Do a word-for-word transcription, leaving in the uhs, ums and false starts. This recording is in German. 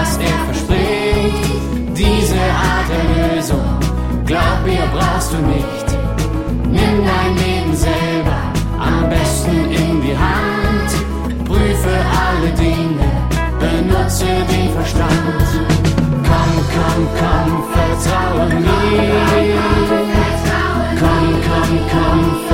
was er verspricht. Diese Art der Lösung, glaub mir, brauchst du nicht. Nimm dein Leben selber am besten in die Hand. Prüfe alle Dinge, benutze den Verstand. Komm, komm, komm, vertraue mir. Komm, komm, komm,